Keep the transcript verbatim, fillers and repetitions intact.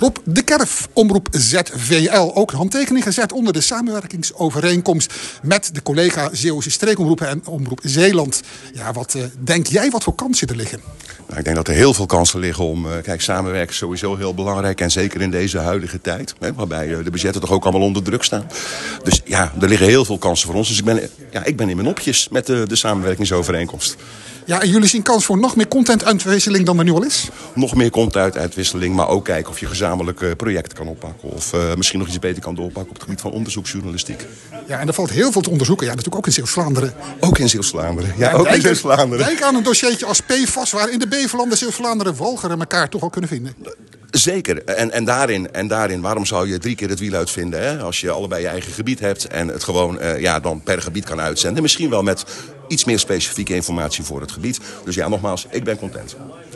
Rob de Kerf, Omroep Z V L. Ook een handtekening gezet onder de samenwerkingsovereenkomst met de collega Zeeuwse Streekomroepen en Omroep Zeeland. Ja, wat uh, denk jij wat voor kansen er liggen? Nou, ik denk dat er heel veel kansen liggen om... Uh, kijk, samenwerken is sowieso heel belangrijk. En zeker in deze huidige tijd. Hè, waarbij uh, de budgetten toch ook allemaal onder druk staan. Dus ja, er liggen heel veel kansen voor ons. Dus ik ben, ja, ik ben in mijn nopjes met de, de samenwerkingsovereenkomst. Ja, en jullie zien kans voor nog meer contentuitwisseling dan er nu al is? Nog meer contentuitwisseling, maar ook kijken of je gezamenlijke projecten kan oppakken. Of uh, misschien nog iets beter kan doorpakken op het gebied van onderzoeksjournalistiek. Ja, en er valt heel veel te onderzoeken. Ja, natuurlijk ook in Zeeuws-Vlaanderen. Ook in Zeeuws-Vlaanderen. Ja, ja, ook denk, in Zeeuws-Vlaanderen. Denk aan een dossiertje als P F A S, waar in de Beverlanden Zeeuws-Vlaanderen Walcheren elkaar toch al kunnen vinden. Zeker. En, en, daarin, en daarin, waarom zou je drie keer het wiel uitvinden? Hè? Als je allebei je eigen gebied hebt en het gewoon uh, ja, dan per gebied kan uitzenden. Misschien wel met iets meer specifieke informatie voor het gebied. Dus ja, nogmaals, ik ben content.